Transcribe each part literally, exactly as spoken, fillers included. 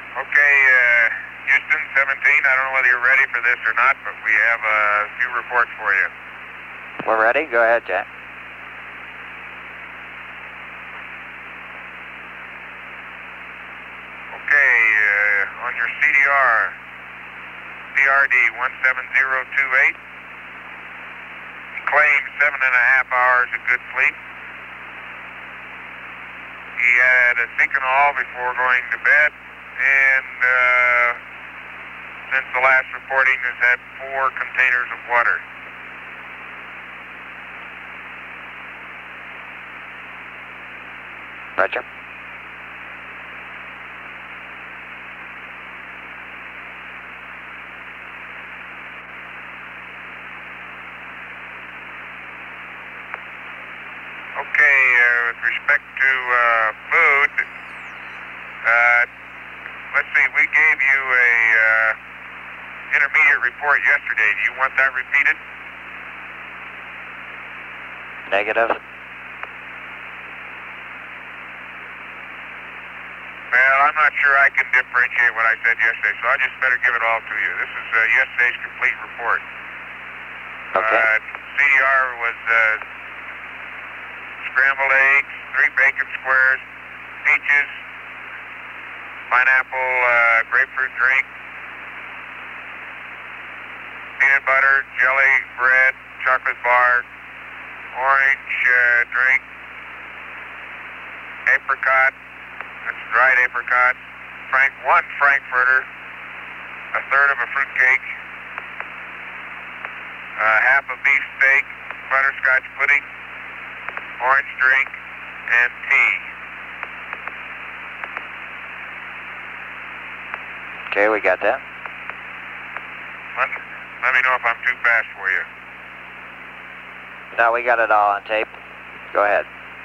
Okay, uh, Houston seventeen, I don't know whether you're ready for this or not, but we have a few reports for you. We're ready. Go ahead, Jack. Okay, uh, on your C D R, C R D one seven zero two eight, claimed seven and a half hours of good sleep. He had a Seconal before going to bed, and uh, since the last reporting has had four containers of water. Roger. Okay, uh, with respect to uh, food, uh, let's see, we gave you a uh, intermediate report yesterday. Do you want that repeated? Negative. Well, I'm not sure I can differentiate what I said yesterday, so I just better give it all to you. This is uh, yesterday's complete report. Okay. Uh, C D R was uh, scrambled eggs, three bacon squares, peaches, pineapple uh, grapefruit drink, peanut butter, jelly, bread, chocolate bar, orange uh, drink, apricot, that's dried apricot, Frank, one Frankfurter, a third of a fruit cake, uh, half a beef steak, butterscotch pudding, orange drink, and tea. Okay, we got that. Let, let me know if I'm too fast for you. No, we got it all on tape. Go ahead.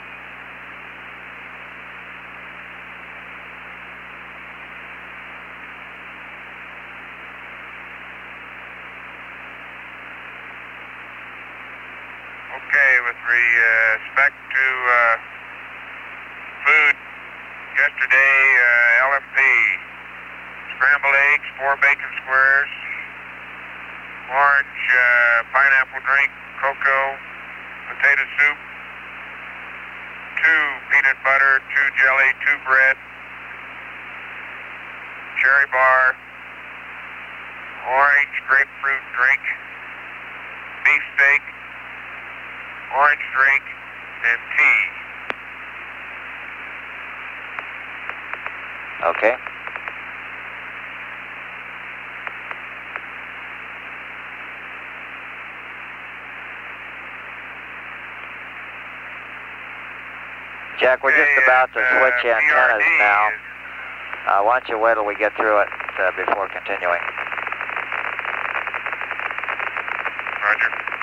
Okay, with respect to uh, food, yesterday uh, L M P, scrambled eggs, four bacon squares, orange uh, pineapple drink, cocoa, potato soup, two peanut butter, two jelly, two bread, cherry bar, orange grapefruit drink, beef steak, orange drink, and tea. Okay. Jack, we're just about to switch uh, antennas P R D now. is- Uh, why don't you wait till we get through it uh, before continuing? Roger.